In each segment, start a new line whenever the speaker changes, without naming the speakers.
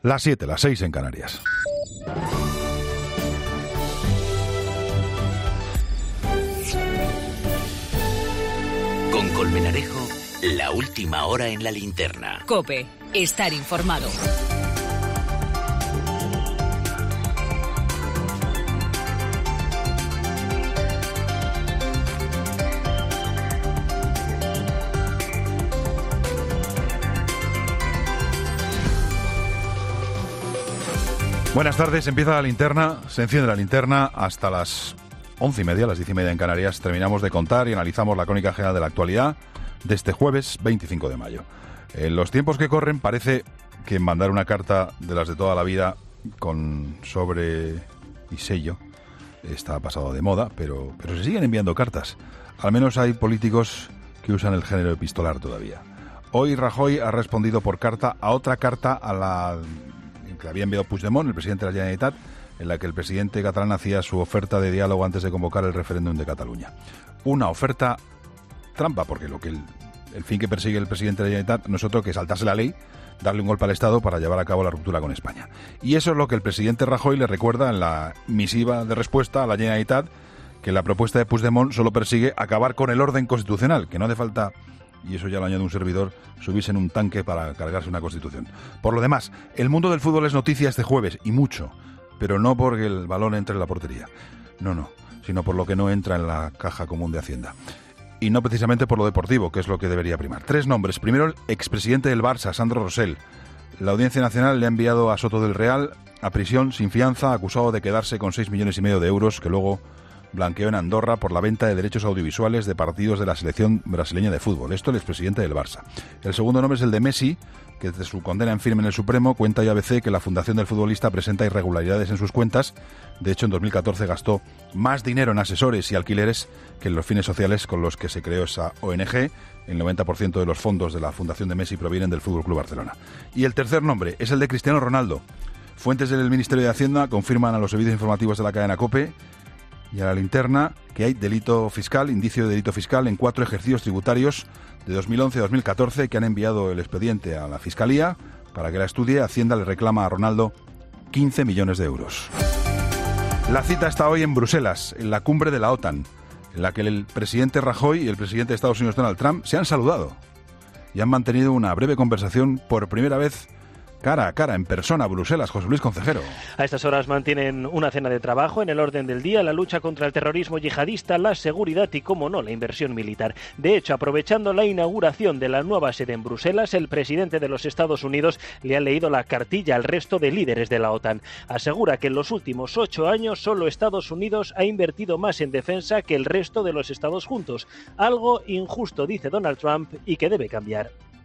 Las 7, las 6 en Canarias.
Con Colmenarejo, la última hora en la linterna.
COPE, estar informado.
Buenas tardes, empieza la linterna, se enciende la linterna hasta las 11:30, las 10:30 en Canarias. Terminamos de contar y analizamos la crónica general de la actualidad de este jueves 25 de mayo. En los tiempos que corren parece que mandar una carta de las de toda la vida con sobre y sello está pasado de moda, pero se siguen enviando cartas. Al menos hay políticos que usan el género epistolar todavía. Hoy Rajoy ha respondido por carta a otra carta a la que había enviado Puigdemont, el presidente de la Generalitat, en la que el presidente catalán hacía su oferta de diálogo antes de convocar el referéndum de Cataluña. Una oferta trampa, porque el fin que persigue el presidente de la Generalitat no es otro que saltarse la ley, darle un golpe al Estado para llevar a cabo la ruptura con España. Y eso es lo que el presidente Rajoy le recuerda en la misiva de respuesta a la Generalitat, que la propuesta de Puigdemont solo persigue acabar con el orden constitucional, que no hace falta, y eso ya lo añade un servidor, subirse en un tanque para cargarse una constitución. Por lo demás, el mundo del fútbol es noticia este jueves, y mucho, pero no porque el balón entre en la portería, no, sino por lo que no entra en la caja común de Hacienda. Y no precisamente por lo deportivo, que es lo que debería primar. 3 nombres. Primero, el expresidente del Barça, Sandro Rosell. La Audiencia Nacional le ha enviado a Soto del Real a prisión sin fianza, acusado de quedarse con 6,5 millones de euros que luego blanqueó en Andorra por la venta de derechos audiovisuales de partidos de la selección brasileña de fútbol. Esto el expresidente del Barça. El segundo nombre es el de Messi, que desde su condena en firme en el Supremo cuenta ya ABC que la fundación del futbolista presenta irregularidades en sus cuentas. De hecho, en 2014 gastó más dinero en asesores y alquileres que en los fines sociales con los que se creó esa ONG. El 90% de los fondos de la fundación de Messi provienen del FC Barcelona. Y el tercer nombre es el de Cristiano Ronaldo. Fuentes del Ministerio de Hacienda confirman a los servicios informativos de la cadena COPE y a la linterna que hay delito fiscal, indicio de delito fiscal en 4 ejercicios tributarios de 2011 a 2014 que han enviado el expediente a la Fiscalía para que la estudie. Hacienda le reclama a Ronaldo 15 millones de euros. La cita está hoy en Bruselas, en la cumbre de la OTAN, en la que el presidente Rajoy y el presidente de Estados Unidos, Donald Trump, se han saludado y han mantenido una breve conversación por primera vez cara a cara, en persona, Bruselas. José Luis Concejero.
A estas horas mantienen una cena de trabajo en el orden del día, la lucha contra el terrorismo yihadista, la seguridad y, como no, la inversión militar. De hecho, aprovechando la inauguración de la nueva sede en Bruselas, el presidente de los Estados Unidos le ha leído la cartilla al resto de líderes de la OTAN. Asegura que en los últimos 8 años solo Estados Unidos ha invertido más en defensa que el resto de los estados juntos. Algo injusto, dice Donald Trump, y que debe cambiar.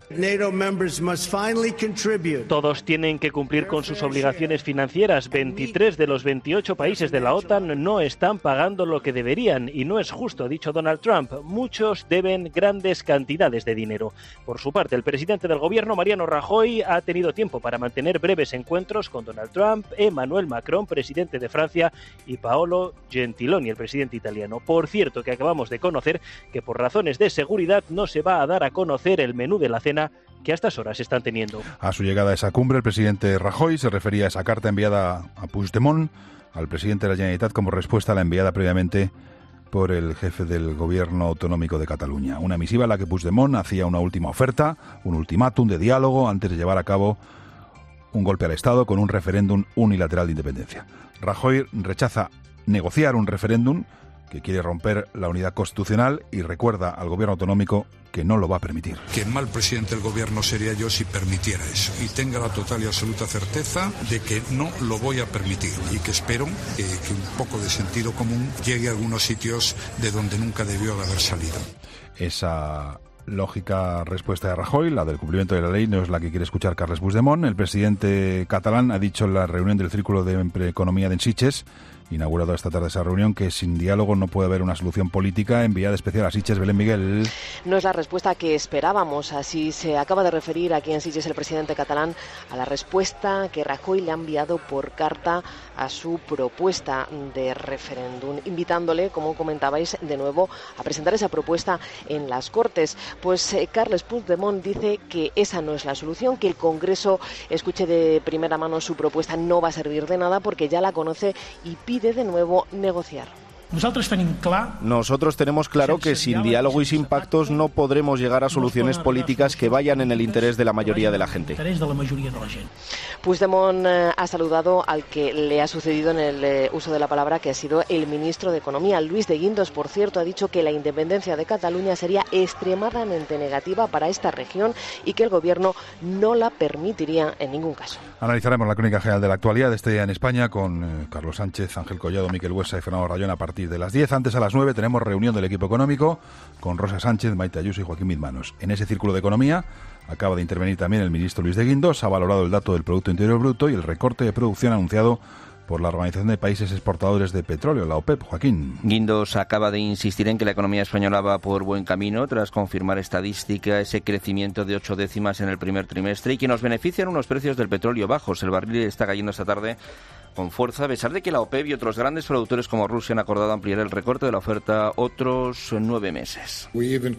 Todos tienen que cumplir con sus obligaciones financieras. 23 de los 28 países de la OTAN no están pagando lo que deberían y no es justo, ha dicho Donald Trump. Muchos deben grandes cantidades de dinero. Por su parte, el presidente del gobierno, Mariano Rajoy, ha tenido tiempo para mantener breves encuentros con Donald Trump, Emmanuel Macron, presidente de Francia, y Paolo Gentiloni, el presidente italiano. Por cierto, que acabamos de conocer que por razones de seguridad no se va a dar a conocer el menú de la cena que a estas horas están teniendo.
A su llegada a esa cumbre, el presidente Rajoy se refería a esa carta enviada a Puigdemont, al presidente de la Generalitat, como respuesta a la enviada previamente por el jefe del gobierno autonómico de Cataluña. Una misiva en la que Puigdemont hacía una última oferta, un ultimátum de diálogo antes de llevar a cabo un golpe al Estado con un referéndum unilateral de independencia. Rajoy rechaza negociar un referéndum que quiere romper la unidad constitucional y recuerda al gobierno autonómico que no lo va a permitir.
Que mal presidente del gobierno sería yo si permitiera eso. Y tenga la total y absoluta certeza de que no lo voy a permitir. Y que espero que un poco de sentido común llegue a algunos sitios de donde nunca debió haber salido.
Esa lógica respuesta de Rajoy, la del cumplimiento de la ley, no es la que quiere escuchar Carles Puigdemont. El presidente catalán ha dicho en la reunión del Círculo de Economía de Sitges inaugurado esta tarde esa reunión, que sin diálogo no puede haber una solución política. Enviada especial a Sitges, Belén Miguel.
No es la respuesta que esperábamos, así se acaba de referir aquí en Sitges el presidente catalán a la respuesta que Rajoy le ha enviado por carta a su propuesta de referéndum, invitándole, como comentabais, de nuevo a presentar esa propuesta en las Cortes. Pues Carles Puigdemont dice que esa no es la solución, que el Congreso escuche de primera mano su propuesta no va a servir de nada porque ya la conoce y pide de nuevo negociar.
Nosotros tenemos claro que sin diálogo y sin pactos no podremos llegar a soluciones políticas que vayan en el interés de la mayoría de la gente.
Puigdemont ha saludado al que le ha sucedido en el uso de la palabra, que ha sido el ministro de Economía. Luis de Guindos, por cierto, ha dicho que la independencia de Cataluña sería extremadamente negativa para esta región y que el gobierno no la permitiría en ningún caso.
Analizaremos la crónica general de la actualidad de este día en España con Carlos Sánchez, Ángel Collado, Miquel Buesa y Fernando Rayón a partir de las 10. Antes, a las 9, tenemos reunión del equipo económico con Rosa Sánchez, Maite Ayuso y Joaquín Midmanos. En ese círculo de economía acaba de intervenir también el ministro Luis de Guindos. Ha valorado el dato del Producto Interior Bruto y el recorte de producción anunciado por la Organización de Países Exportadores de Petróleo, la OPEP. Joaquín.
Guindos acaba de insistir en que la economía española va por buen camino tras confirmar estadística ese crecimiento de 8 décimas en el primer trimestre y que nos benefician unos precios del petróleo bajos. El barril está cayendo esta tarde con fuerza, a pesar de que la OPEP y otros grandes productores como Rusia han acordado ampliar el recorte de la oferta otros 9 meses.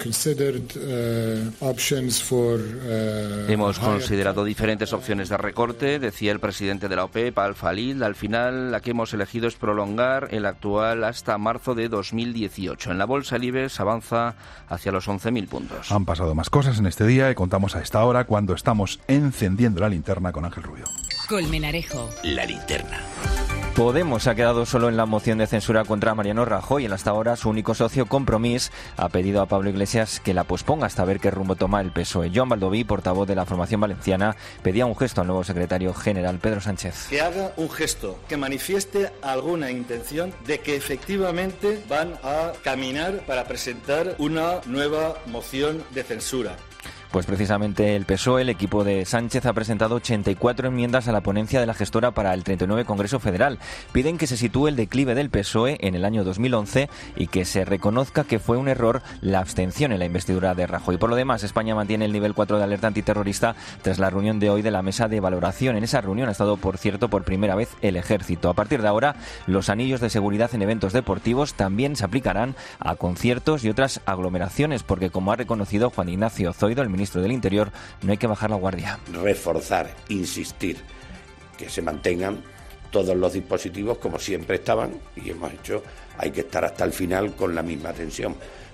Hemos considerado diferentes opciones de recorte, decía el presidente de la OPEP, Al-Falil. Al final, la que hemos elegido es prolongar el actual hasta marzo de 2018. En la bolsa, el IBEX avanza hacia los 11.000 puntos.
Han pasado más cosas en este día y contamos a esta hora cuando estamos encendiendo la linterna con Ángel Rubio.
Colmenarejo.
La linterna.
Podemos ha quedado solo en la moción de censura contra Mariano Rajoy. En hasta ahora su único socio, Compromís, ha pedido a Pablo Iglesias que la posponga hasta ver qué rumbo toma el PSOE. Joan Baldoví, portavoz de la formación valenciana, pedía un gesto al nuevo secretario general Pedro Sánchez.
Que haga un gesto, que manifieste alguna intención de que efectivamente van a caminar para presentar una nueva moción de censura.
Pues precisamente el PSOE, el equipo de Sánchez, ha presentado 84 enmiendas a la ponencia de la gestora para el 39 Congreso Federal. Piden que se sitúe el declive del PSOE en el año 2011 y que se reconozca que fue un error la abstención en la investidura de Rajoy. Por lo demás, España mantiene el nivel 4 de alerta antiterrorista tras la reunión de hoy de la mesa de valoración. En esa reunión ha estado, por cierto, por primera vez el Ejército. A partir de ahora, los anillos de seguridad en eventos deportivos también se aplicarán a conciertos y otras aglomeraciones, porque, como ha reconocido Juan Ignacio Zoido, el ministro del Interior, no hay que bajar la guardia.
Reforzar, insistir, que se mantengan todos los dispositivos como siempre estaban y hemos hecho, hay que estar hasta el final con la misma tensión.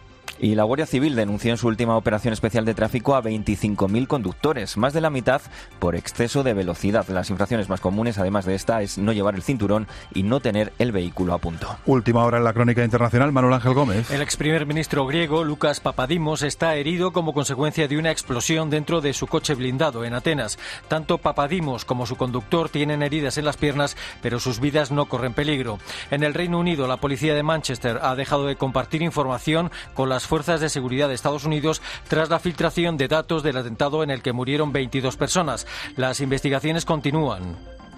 Y la Guardia Civil denunció en su última operación especial de tráfico a 25.000 conductores, más de la mitad por exceso de velocidad. Las infracciones más comunes, además de esta, es no llevar el cinturón y no tener el vehículo a punto.
Última hora en la crónica internacional, Manuel Ángel Gómez.
El ex primer ministro griego, Lucas Papadimos, está herido como consecuencia de una explosión dentro de su coche blindado en Atenas. Tanto Papadimos como su conductor tienen heridas en las piernas, pero sus vidas no corren peligro. En el Reino Unido, la policía de Manchester ha dejado de compartir información con las fuerzas de seguridad de Estados Unidos tras la filtración de datos del atentado en el que murieron 22 personas. Las investigaciones continúan.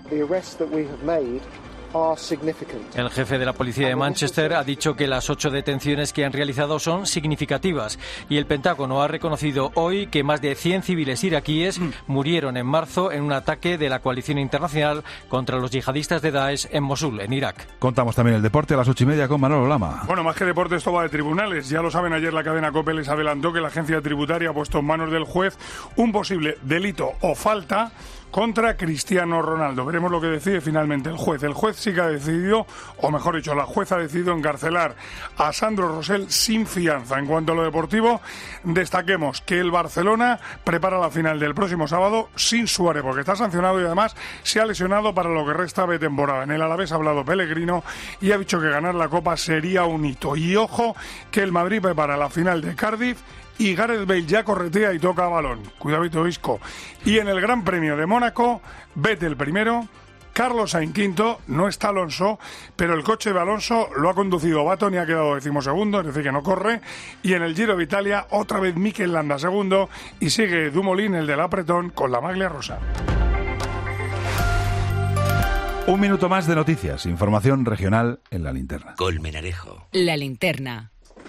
El jefe de la policía de Manchester ha dicho que las 8 detenciones que han realizado son significativas y el Pentágono ha reconocido hoy que más de 100 civiles iraquíes murieron en marzo en un ataque de la coalición internacional contra los yihadistas de Daesh en Mosul, en Irak.
Contamos también el deporte a las 8:30 con Manolo Lama.
Bueno, más que deporte, esto va de tribunales. Ya lo saben, ayer la cadena COPE les adelantó que la agencia tributaria ha puesto en manos del juez un posible delito o falta contra Cristiano Ronaldo. Veremos lo que decide finalmente el juez. El juez sí que ha decidido, o mejor dicho, la jueza ha decidido encarcelar a Sandro Rosell sin fianza. En cuanto a lo deportivo, destaquemos que el Barcelona prepara la final del próximo sábado sin Suárez, porque está sancionado y además se ha lesionado para lo que resta de temporada. En el Alavés ha hablado Pellegrino y ha dicho que ganar la Copa sería un hito. Y ojo, que el Madrid prepara la final de Cardiff y Gareth Bale ya corretea y toca balón. Cuidadito, Isco. Y en el Gran Premio de Mónaco, Vettel primero, Carlos Sainz quinto, no está Alonso, pero el coche de Alonso lo ha conducido Baton y ha quedado 12º, es decir, que no corre. Y en el Giro de Italia, otra vez Mikel Landa segundo y sigue Dumoulin, el del apretón, con la maglia rosa.
Un minuto más de noticias, información regional en la linterna.
Colmenarejo.
La linterna.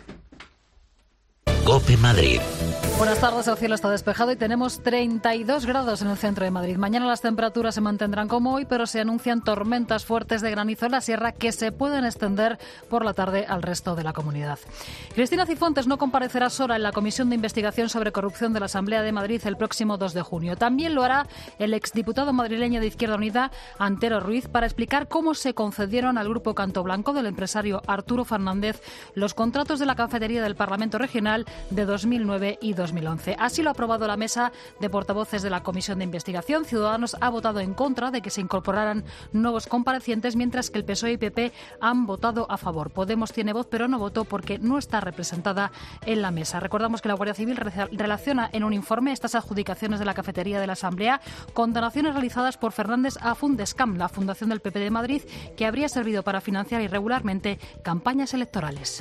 COPE Madrid.
Buenas tardes, el cielo está despejado y tenemos 32 grados en el centro de Madrid. Mañana las temperaturas se mantendrán como hoy, pero se anuncian tormentas fuertes de granizo en la sierra que se pueden extender por la tarde al resto de la comunidad. Cristina Cifuentes no comparecerá sola en la Comisión de Investigación sobre Corrupción de la Asamblea de Madrid el próximo 2 de junio. También lo hará el exdiputado madrileño de Izquierda Unida, Antero Ruiz, para explicar cómo se concedieron al Grupo Canto Blanco del empresario Arturo Fernández los contratos de la cafetería del Parlamento Regional de 2009 y 2011. Así lo ha aprobado la mesa de portavoces de la Comisión de Investigación. Ciudadanos ha votado en contra de que se incorporaran nuevos comparecientes, mientras que el PSOE y PP han votado a favor. Podemos tiene voz, pero no votó porque no está representada en la mesa. Recordamos que la Guardia Civil relaciona en un informe estas adjudicaciones de la cafetería de la Asamblea con donaciones realizadas por Fernández a Fundescam, la fundación del PP de Madrid, que habría servido para financiar irregularmente campañas electorales.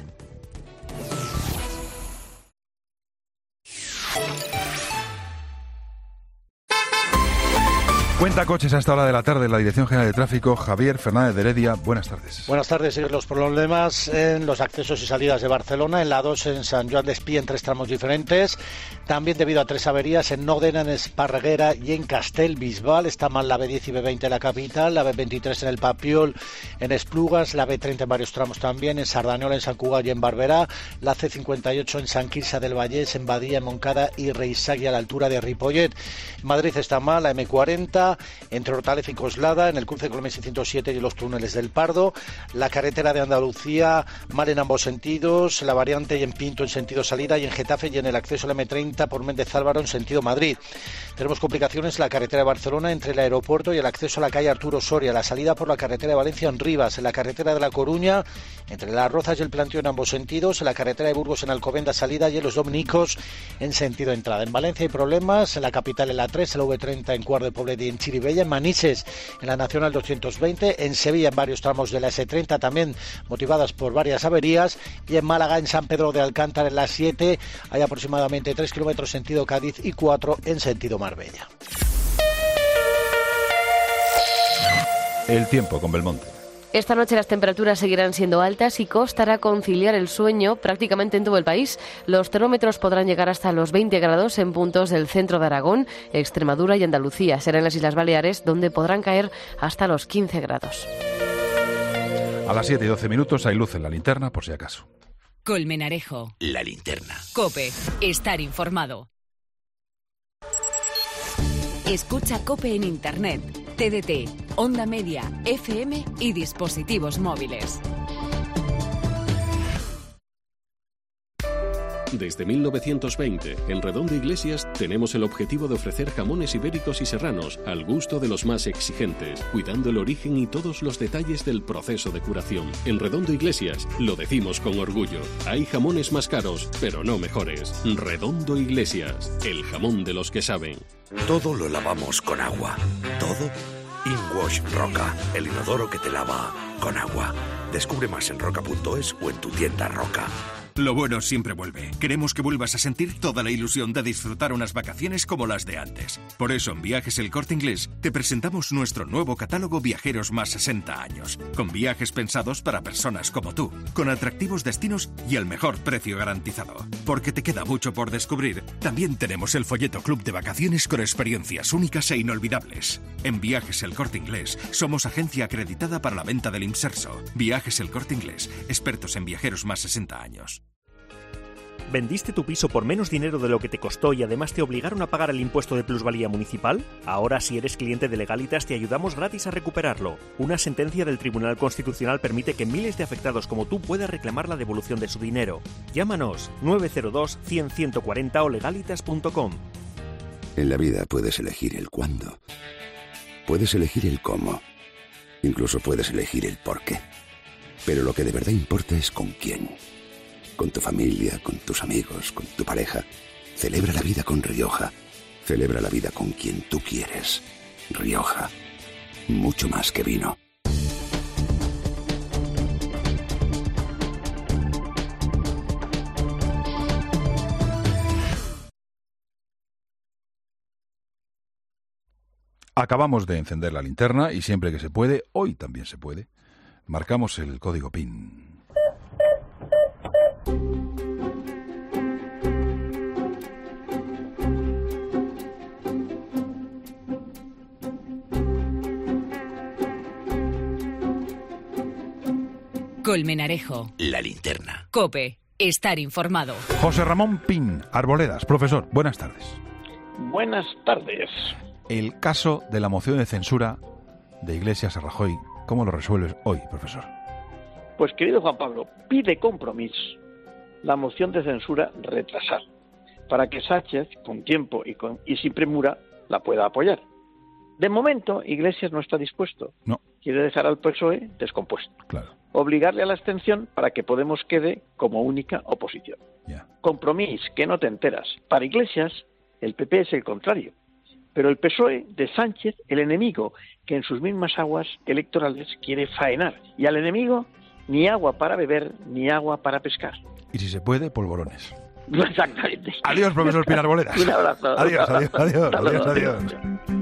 Cuenta coches a esta hora de la tarde en la Dirección General de Tráfico. Javier Fernández de Heredia, buenas tardes.
Buenas tardes. Los problemas en los accesos y salidas de Barcelona, en la 2 en Sant Joan d'Espí en 3 tramos diferentes, también debido a 3 averías en Nódena, en Esparreguera y en Castellbisbal. Está mal la B10 y B20 en la capital, la B23 en el Papiol, en Esplugas, la B30 en varios tramos también, en Sardañola, en Sant Cugat y en Barberà, la C58 en Sant Quirze del Vallès, en Badia, en Montcada y Reisagui a la altura de Ripollet. En Madrid está mal la M40 entre Hortaleza y Coslada, en el cruce con el M607 y los túneles del Pardo, la carretera de Andalucía mal en ambos sentidos, la variante y en Pinto en sentido salida, y en Getafe y en el acceso a la M30 por Méndez Álvaro en sentido Madrid. Tenemos complicaciones en la carretera de Barcelona entre el aeropuerto y el acceso a la calle Arturo Soria, la salida por la carretera de Valencia en Rivas, en la carretera de La Coruña entre Las Rozas y el Plantío en ambos sentidos, en la carretera de Burgos en Alcobendas salida y en los Dominicos en sentido entrada. En Valencia hay problemas en la capital en la 3, en la V30 en Cuart de Poblet y en Chirivella, en Manises en la Nacional 220, en Sevilla en varios tramos de la S30 también motivadas por varias averías, y en Málaga en San Pedro de Alcántara en la 7 hay aproximadamente 3 kilómetros sentido Cádiz y 4 en sentido Marbella.
El tiempo con Belmonte.
Esta noche las temperaturas seguirán siendo altas y costará conciliar el sueño prácticamente en todo el país. Los termómetros podrán llegar hasta los 20 grados en puntos del centro de Aragón, Extremadura y Andalucía. Será en las Islas Baleares donde podrán caer hasta los 15 grados.
A las 7 y 12 minutos hay luz en la linterna, por si acaso.
Colmenarejo.
La linterna.
COPE. Estar informado. Escucha COPE en Internet, TDT, Onda Media, FM y dispositivos móviles.
Desde 1920, en Redondo Iglesias, tenemos el objetivo de ofrecer jamones ibéricos y serranos al gusto de los más exigentes, cuidando el origen y todos los detalles del proceso de curación. En Redondo Iglesias, lo decimos con orgullo, hay jamones más caros, pero no mejores. Redondo Iglesias, el jamón de los que saben.
Todo lo lavamos con agua. Todo. InWash Roca, el inodoro que te lava con agua. Descubre más en roca.es o en tu tienda Roca.
Lo bueno siempre vuelve. Queremos que vuelvas a sentir toda la ilusión de disfrutar unas vacaciones como las de antes. Por eso en Viajes El Corte Inglés te presentamos nuestro nuevo catálogo Viajeros más 60 años, con viajes pensados para personas como tú, con atractivos destinos y el mejor precio garantizado. Porque te queda mucho por descubrir, también tenemos el folleto Club de Vacaciones con experiencias únicas e inolvidables. En Viajes El Corte Inglés somos agencia acreditada para la venta del Imserso. Viajes El Corte Inglés, expertos en viajeros más 60 años.
¿Vendiste tu piso por menos dinero de lo que te costó y además te obligaron a pagar el impuesto de plusvalía municipal? Ahora, si eres cliente de Legalitas, te ayudamos gratis a recuperarlo. Una sentencia del Tribunal Constitucional permite que miles de afectados como tú puedan reclamar la devolución de su dinero. Llámanos 902 100 140 o legalitas.com.
En la vida puedes elegir el cuándo, puedes elegir el cómo, incluso puedes elegir el por qué. Pero lo que de verdad importa es con quién. Con tu familia, con tus amigos, con tu pareja. Celebra la vida con Rioja. Celebra la vida con quien tú quieres. Rioja. Mucho más que vino.
Acabamos de encender la linterna y siempre que se puede, hoy también se puede, marcamos el código PIN.
Colmenarejo.
La linterna.
COPE. Estar informado.
José Ramón Pin, Arboledas. Profesor, buenas tardes.
Buenas tardes.
El caso de la moción de censura de Iglesias a Rajoy, ¿cómo lo resuelves hoy, profesor?
Pues, querido Juan Pablo, pide Compromís la moción de censura retrasar, para que Sánchez, con tiempo y sin premura, la pueda apoyar. De momento, Iglesias no está dispuesto.
No.
Quiere dejar al PSOE descompuesto.
Claro.
Obligarle a la abstención para que Podemos quede como única oposición.
Yeah.
Compromís, que no te enteras. Para Iglesias, el PP es el contrario. Pero el PSOE de Sánchez, el enemigo, que en sus mismas aguas electorales quiere faenar. Y al enemigo, ni agua para beber, ni agua para pescar.
Y si se puede, polvorones.
Exactamente.
Adiós, profesor Pin Arboledas.
Un abrazo.
Adiós.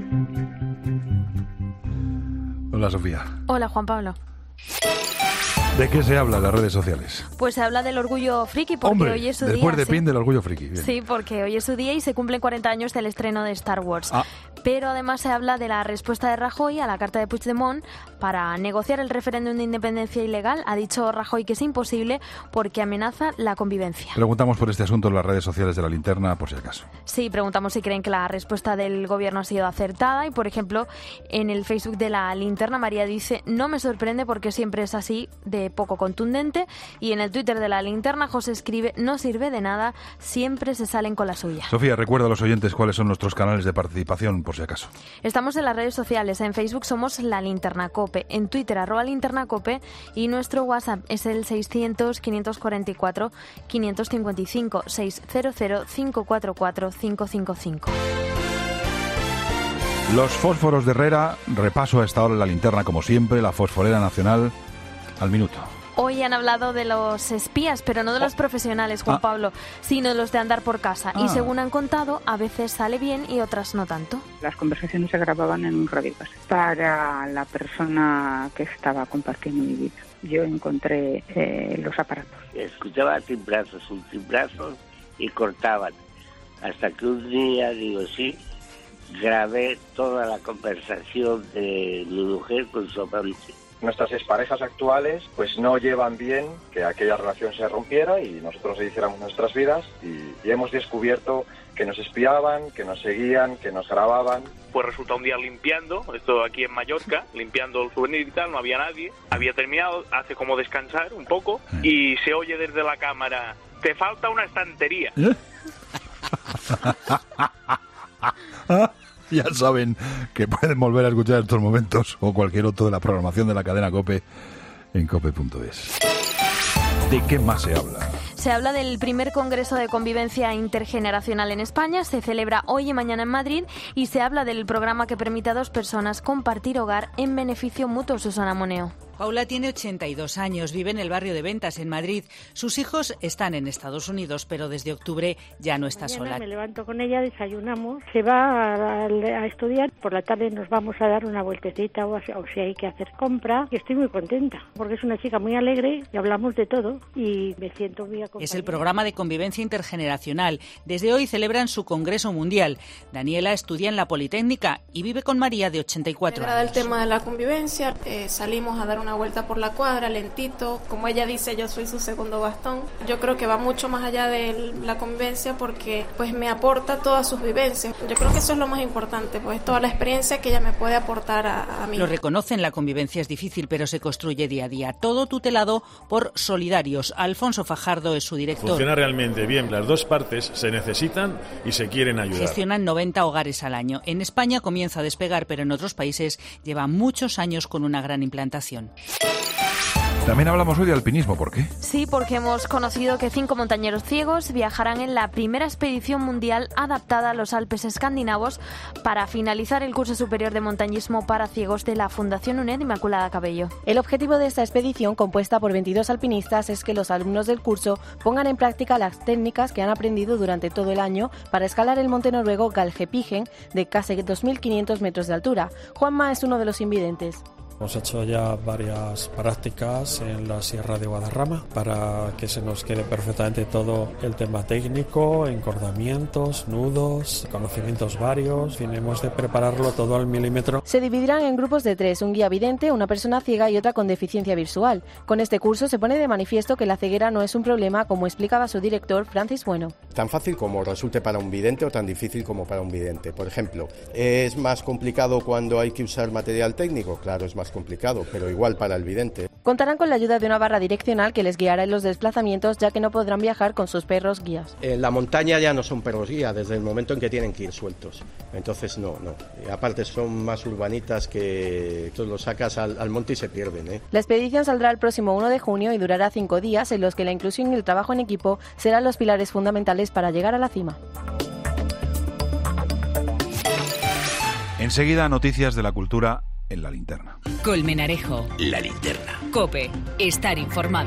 Hola, Sofía.
Hola, Juan Pablo.
¿De qué se habla en las redes sociales?
Pues se habla del orgullo friki porque
Hombre,
hoy es su
después
día.
de Pin, del orgullo friki. Bien.
Sí, porque hoy es su día y se cumplen 40 años del estreno de Star Wars. Pero además se habla de la respuesta de Rajoy a la carta de Puigdemont para negociar el referéndum de independencia ilegal. Ha dicho Rajoy que es imposible porque amenaza la convivencia.
Preguntamos por este asunto en las redes sociales de La Linterna, por si acaso.
Sí, preguntamos si creen que la respuesta del gobierno ha sido acertada y, por ejemplo, en el Facebook de La Linterna, María dice: no me sorprende porque siempre es así de poco contundente. Y en el Twitter de La Linterna, José escribe: no sirve de nada, siempre se salen con la suya.
Sofía, recuerda a los oyentes cuáles son nuestros canales de participación, por si acaso.
Estamos en las redes sociales. En Facebook somos La Linterna Cope, en Twitter @linternacope y nuestro WhatsApp es el 600-544-555, 600-544-555.
Los fósforos de Herrera, repaso a esta hora en La Linterna, como siempre, la fosforera nacional al minuto.
Hoy han hablado de los espías, pero no de los profesionales, Juan Pablo, sino de los de andar por casa. Y según han contado, a veces sale bien y otras no tanto.
Las conversaciones se grababan en un radiocasete para la persona que estaba compartiendo mi vida. Yo encontré los aparatos.
Escuchaba timbrazos, y cortaban. Hasta que un día, grabé toda la conversación de mi mujer con su amante.
Nuestras exparejas actuales pues no llevan bien que aquella relación se rompiera y nosotros hiciéramos nuestras vidas y hemos descubierto que nos espiaban, que nos seguían, que nos grababan.
Pues resulta un día limpiando, esto aquí en Mallorca, limpiando el souvenir y tal, no había nadie. Había terminado, hace como descansar un poco y se oye desde la cámara: te falta una estantería.
Ya saben que pueden volver a escuchar estos momentos o cualquier otro de la programación de la cadena COPE en cope.es. ¿De qué más se habla?
Se habla del primer Congreso de Convivencia Intergeneracional en España. Se celebra hoy y mañana en Madrid y se habla del programa que permite a dos personas compartir hogar en beneficio mutuo. Susana Moneo.
Paula tiene 82 años, vive en el barrio de Ventas, en Madrid. Sus hijos están en Estados Unidos, pero desde octubre ya no está sola.
Me levanto con ella, desayunamos, se va a estudiar, por la tarde nos vamos a dar una vueltecita o si hay que hacer compra. Y estoy muy contenta, porque es una chica muy alegre y hablamos de todo y me siento muy acompañada.
Es el programa de convivencia intergeneracional. Desde hoy celebran su Congreso Mundial. Daniela estudia en la Politécnica y vive con María, de 84
años. Me agrada el tema de la convivencia, salimos a dar una vuelta por la cuadra, lentito, como ella dice, yo soy su segundo bastón. Yo creo que va mucho más allá de la convivencia porque pues me aporta todas sus vivencias. Yo creo que eso es lo más importante, pues toda la experiencia que ella me puede aportar a mí.
Lo reconocen, la convivencia es difícil, pero se construye día a día. Todo tutelado por Solidarios. Alfonso Fajardo es su director.
Funciona realmente bien. Las dos partes se necesitan y se quieren ayudar.
Gestionan 90 hogares al año. En España comienza a despegar, pero en otros países lleva muchos años con una gran implantación.
También hablamos hoy de alpinismo, ¿por qué?
Sí, porque hemos conocido que 5 montañeros ciegos viajarán en la primera expedición mundial adaptada a los Alpes escandinavos para finalizar el curso superior de montañismo para ciegos de la Fundación UNED Inmaculada Cabello.
El objetivo de esta expedición, compuesta por 22 alpinistas, es que los alumnos del curso pongan en práctica las técnicas que han aprendido durante todo el año para escalar el monte noruego Galdhøpiggen de casi 2.500 metros de altura. Juanma es uno de los invidentes.
Hemos hecho ya varias prácticas en la Sierra de Guadarrama para que se nos quede perfectamente todo el tema técnico, encordamientos, nudos, conocimientos varios. Tenemos de prepararlo todo al milímetro.
Se dividirán en grupos de 3, un guía vidente, una persona ciega y otra con deficiencia visual. Con este curso se pone de manifiesto que la ceguera no es un problema, como explicaba su director, Francis Bueno.
Tan fácil como resulte para un vidente o tan difícil como para un vidente. Por ejemplo, ¿es más complicado cuando hay que usar material técnico? Claro, es más complicado, pero igual para el vidente.
Contarán con la ayuda de una barra direccional que les guiará en los desplazamientos, ya que no podrán viajar con sus perros guías.
En la montaña ya no son perros guía desde el momento en que tienen que ir sueltos. Entonces no. Y aparte son más urbanitas que tú los sacas al monte y se pierden.
La expedición saldrá el próximo 1 de junio y durará 5 días, en los que la inclusión y el trabajo en equipo serán los pilares fundamentales para llegar a la cima.
Enseguida, noticias de la cultura en la linterna.
Colmenarejo.
La linterna.
COPE. Estar informado.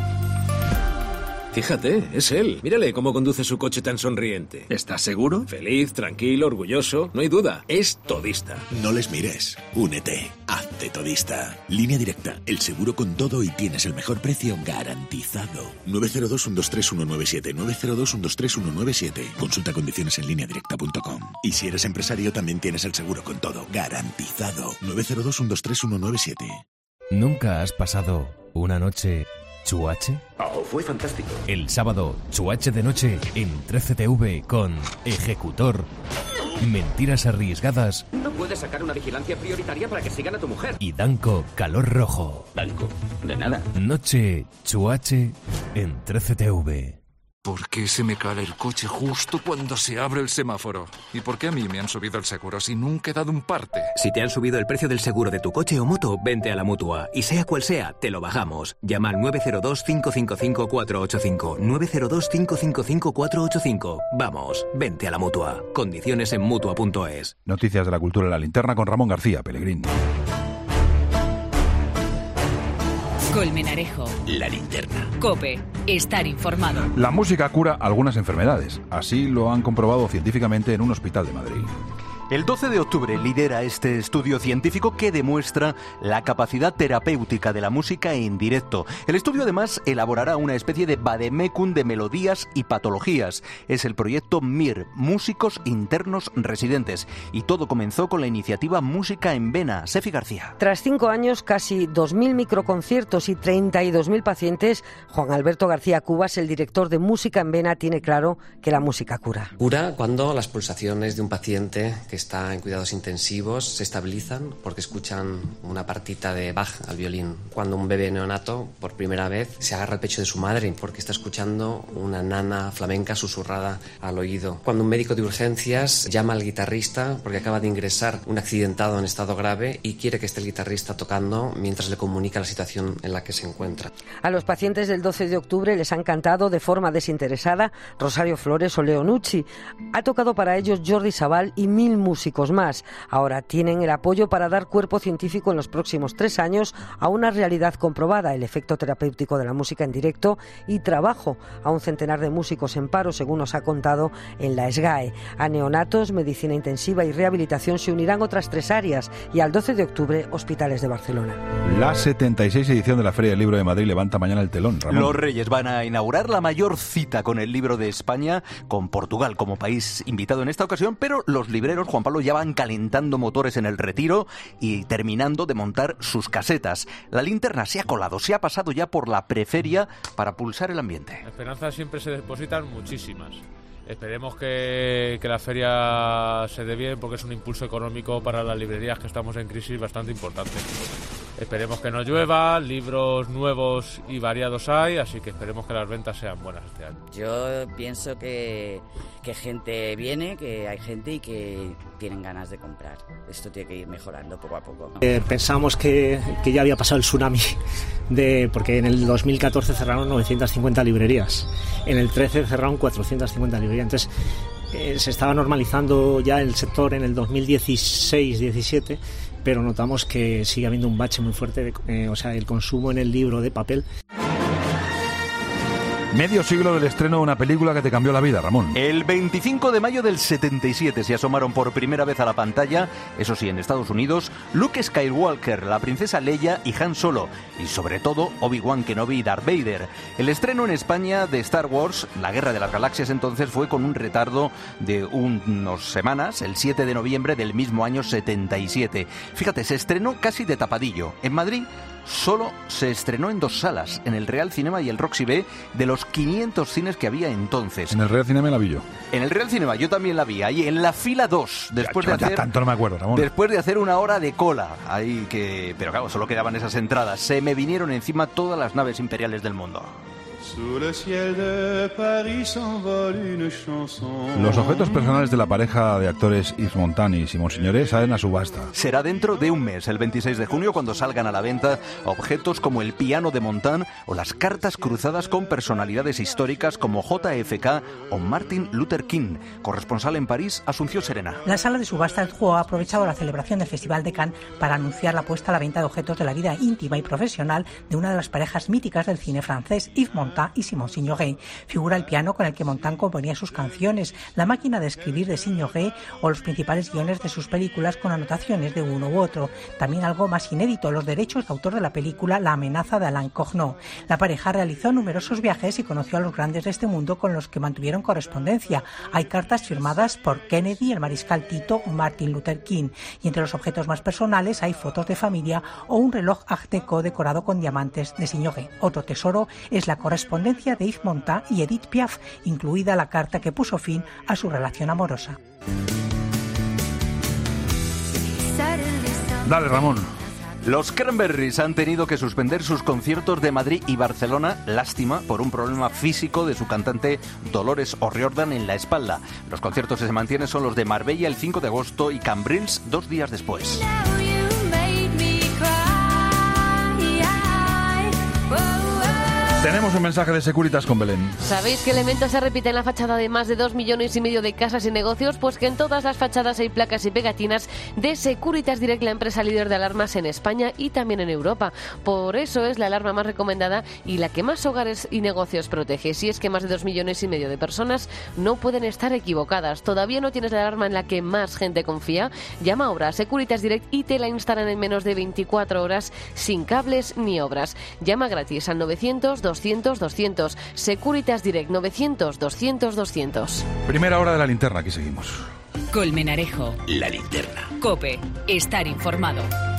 Fíjate, es él. Mírale cómo conduce su coche tan sonriente.
¿Estás seguro?
Feliz, tranquilo, orgulloso. No hay duda, es todista.
No les mires. Únete. Hazte todista. Línea Directa. El seguro con todo y tienes el mejor precio garantizado. 902-123-197. 902-123-197. Consulta condiciones en lineadirecta.com. Y si eres empresario, también tienes el seguro con todo garantizado. 902-123-197.
¿Nunca has pasado una noche chuache?
Oh, fue fantástico.
El sábado, chuache de noche en 13TV con Ejecutor, Mentiras arriesgadas.
No puedes sacar una vigilancia prioritaria para que sigan a tu mujer.
Y Danco Calor Rojo.
Danco, de nada.
Noche chuache en 13TV.
¿Por qué se me cae el coche justo cuando se abre el semáforo? ¿Y por qué a mí me han subido el seguro si nunca he dado un parte?
Si te han subido el precio del seguro de tu coche o moto, vente a la Mutua. Y sea cual sea, te lo bajamos. Llama al 902-555-485. 902-555-485. Vamos, vente a la Mutua. Condiciones en Mutua.es.
Noticias de la cultura en la linterna con Ramón García Pellegrín.
Colmenarejo.
La linterna.
COPE. Estar informado.
La música cura algunas enfermedades. Así lo han comprobado científicamente en un hospital de Madrid.
El 12 de octubre lidera este estudio científico que demuestra la capacidad terapéutica de la música en directo. El estudio además elaborará una especie de vademecum de melodías y patologías. Es el proyecto MIR, Músicos Internos Residentes. Y todo comenzó con la iniciativa Música en Vena. Sefi García.
Tras 5 años, casi 2.000 microconciertos y 32.000 pacientes, Juan Alberto García Cubas, el director de Música en Vena, tiene claro que la música cura.
Cura cuando las pulsaciones de un paciente que está en cuidados intensivos se estabilizan porque escuchan una partita de Bach al violín. Cuando un bebé neonato por primera vez se agarra al pecho de su madre porque está escuchando una nana flamenca susurrada al oído. Cuando un médico de urgencias llama al guitarrista porque acaba de ingresar un accidentado en estado grave y quiere que esté el guitarrista tocando mientras le comunica la situación en la que se encuentra.
A los pacientes del 12 de octubre les han cantado de forma desinteresada Rosario Flores o Leo Nucci. Ha tocado para ellos Jordi Sabal y 1000 músicos más. Ahora tienen el apoyo para dar cuerpo científico en los próximos 3 años a una realidad comprobada, el efecto terapéutico de la música en directo, y trabajo a un centenar de músicos en paro, según nos ha contado en la SGAE. A neonatos, medicina intensiva y rehabilitación se unirán otras 3 áreas y al 12 de octubre hospitales de Barcelona.
La 76 edición de la Feria del Libro de Madrid levanta mañana el telón, Ramón.
Los Reyes van a inaugurar la mayor cita con el libro de España, con Portugal como país invitado en esta ocasión, pero los libreros, Juan Pablo, ya van calentando motores en el Retiro y terminando de montar sus casetas. La linterna se ha colado, se ha pasado ya por la preferia para pulsar el ambiente.
Esperanzas siempre se depositan muchísimas. Esperemos que la feria se dé bien porque es un impulso económico para las librerías que estamos en crisis bastante importante. Esperemos que no llueva, libros nuevos y variados hay, así que esperemos que las ventas sean buenas este año.
Yo pienso que gente viene, que hay gente y que tienen ganas de comprar. Esto tiene que ir mejorando poco a poco.
Pensamos que ya había pasado el tsunami
porque en el 2014 cerraron 950 librerías, en el 13 cerraron 450 librerías. Entonces se estaba normalizando ya el sector en el 2016-17, pero notamos que sigue habiendo un bache muy fuerte, el consumo en el libro de papel.
Medio siglo del estreno de una película que te cambió la vida, Ramón.
El 25 de mayo del 77 se asomaron por primera vez a la pantalla, eso sí, en Estados Unidos, Luke Skywalker, la princesa Leia y Han Solo, y sobre todo Obi-Wan Kenobi y Darth Vader. El estreno en España de Star Wars, La Guerra de las Galaxias, entonces fue con un retardo de unas semanas, el 7 de noviembre del mismo año 77. Fíjate, se estrenó casi de tapadillo. En Madrid solo se estrenó en 2 salas, en el Real Cinema y el Roxy B, de los 500 cines que había entonces.
En el Real Cinema la vi yo.
En el Real Cinema yo también la vi, ahí en la fila 2, después de hacer...
tanto no me acuerdo, Ramón.
Después de hacer 1 hora de cola, pero claro, solo quedaban esas entradas. Se me vinieron encima todas las naves imperiales del mundo.
Los objetos personales de la pareja de actores Yves Montand y Simón Signoret salen a subasta.
Será dentro de un mes, el 26 de junio, cuando salgan a la venta objetos como el piano de Montand o las cartas cruzadas con personalidades históricas como JFK o Martin Luther King. Corresponsal en París, Asunción Serena.
La sala de subasta del juego ha aprovechado la celebración del Festival de Cannes para anunciar la puesta a la venta de objetos de la vida íntima y profesional de una de las parejas míticas del cine francés, Yves Montand y Simón Signoret. Figura el piano con el que Montand componía sus canciones, la máquina de escribir de Signoret o los principales guiones de sus películas con anotaciones de uno u otro. También algo más inédito, los derechos de autor de la película La amenaza de Alain Corneau. La pareja realizó numerosos viajes y conoció a los grandes de este mundo con los que mantuvieron correspondencia. Hay cartas firmadas por Kennedy, el mariscal Tito o Martin Luther King. Y entre los objetos más personales hay fotos de familia o un reloj Art Deco decorado con diamantes de Signoret. Otro tesoro es la correspondencia de Yves Montand y Edith Piaf, incluida la carta que puso fin a su relación amorosa.
Dale, Ramón.
Los Cranberries han tenido que suspender sus conciertos de Madrid y Barcelona, lástima, por un problema físico de su cantante Dolores O'Riordan en la espalda. Los conciertos que se mantienen son los de Marbella el 5 de agosto y Cambrils 2 días después.
Tenemos un mensaje de Securitas con Belén.
¿Sabéis qué elemento se repite en la fachada de más de 2,5 millones de casas y negocios? Pues que en todas las fachadas hay placas y pegatinas de Securitas Direct, la empresa líder de alarmas en España y también en Europa. Por eso es la alarma más recomendada y la que más hogares y negocios protege. Si es que más de 2,5 millones de personas no pueden estar equivocadas. ¿Todavía no tienes la alarma en la que más gente confía? Llama ahora a Securitas Direct y te la instalan en menos de 24 horas sin cables ni obras. Llama gratis al 900-200-200. Securitas Direct 900-200-200.
Primera hora de la linterna, aquí seguimos.
Colmenarejo.
La linterna.
COPE. Estar informado.